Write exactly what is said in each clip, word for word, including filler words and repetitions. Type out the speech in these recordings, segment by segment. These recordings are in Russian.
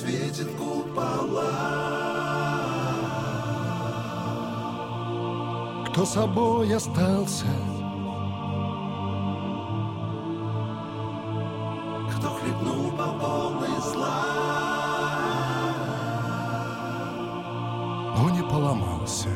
светит купола. Кто собой остался, кто хлебнул по полной зла, но не поломался.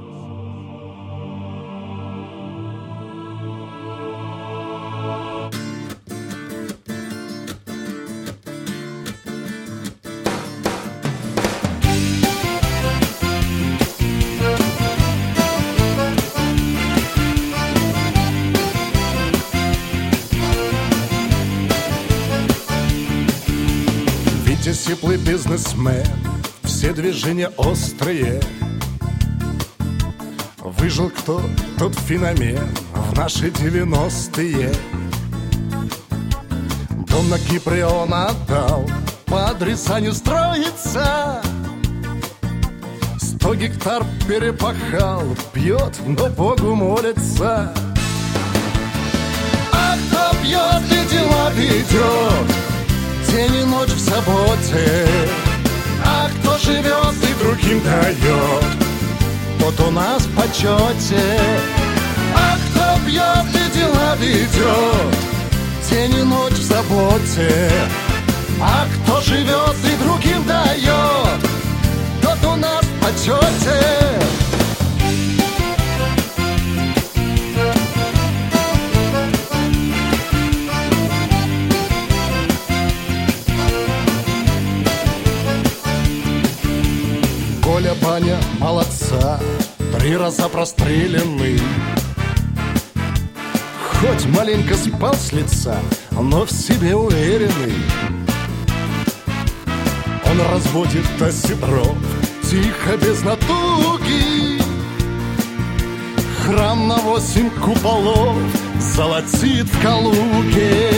Сиплый бизнесмен, все движения острые. Выжил кто, тот феномен в наши девяностые. Дом на Кипре он отдал, по адресанию строится. Сто гектар перепахал, пьет, но Богу молится. А кто пьет и дела ведет, день и ночь в заботе, а кто живет и другим дает, тот у нас в почете. А кто пьет и дела ведет, день и ночь в заботе, а кто живет и другим дает, тот у нас в почете. Коля, Баня, молодца, три раза простреленный. Хоть маленько спал с лица, но в себе уверенный. Он разводит осетров, тихо, без натуги. Храм на восемь куполов золотит в Калуге.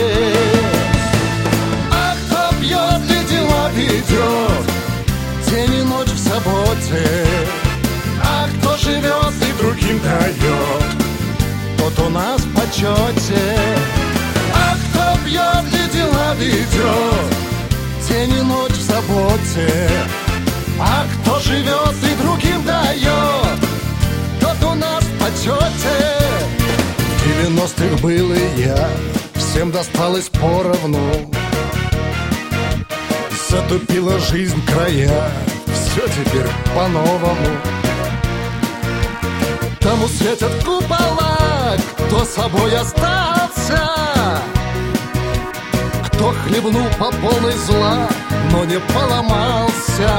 А кто пьет и дела ведет, день и ночь в заботе, а кто живет и другим дает, тот у нас в почете. А кто пьет и дела ведет, день и ночь в заботе, а кто живет и другим дает, тот у нас в почете. В девяностых был и я, всем досталось поровну. Затупила жизнь края, все теперь по-новому. Тому светят купола, кто собой остался, кто хлебнул по полной зла, но не поломался.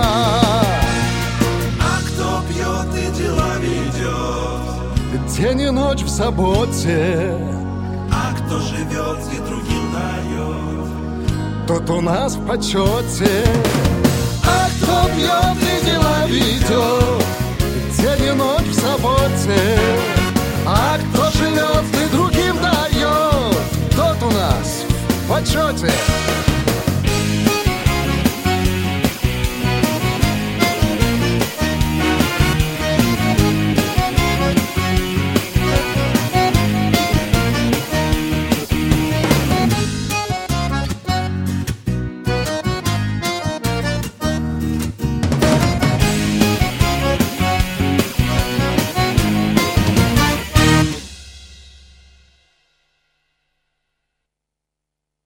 А кто пьет и дела ведет, день и ночь в заботе, а кто живет и другим дает, тот у нас в почете. А кто пьет и дела ведет, день и ночь в заботе, а кто живет и другим дает, тот у нас в почете.